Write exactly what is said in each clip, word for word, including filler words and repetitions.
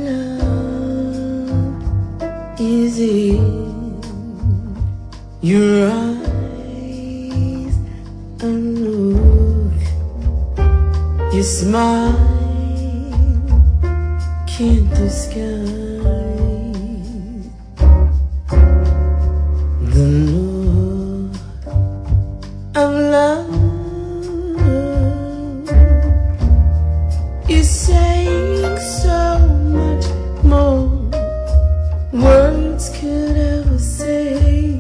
love is in your eyes. A look, your smile can't disguise the look of love. You're saying so much more words could ever say.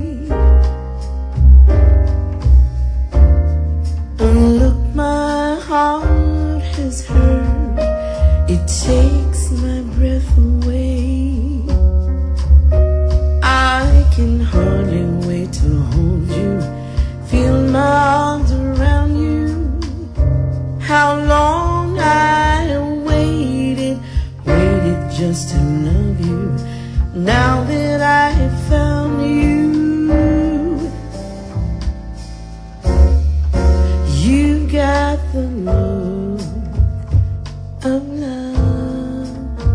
And look, my heart has heard, it takes my breath away. I can hardly wait to hold you, feel my arms around you. How long I have waited, waited just to love you. Now that I have found you, you got the look of love.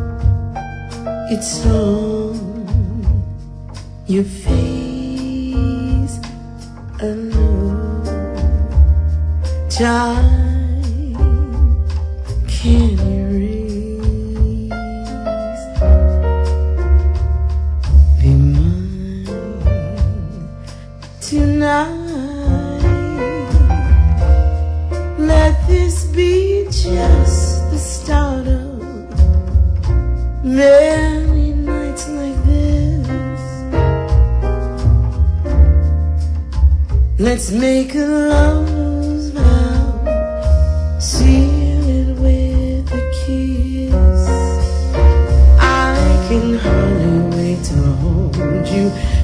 It's on your face alone. Time can't erase. Be mine tonight. Let this be just the start of many nights like this. Let's make a lover's vow, seal it with a kiss. I can hardly wait to hold you,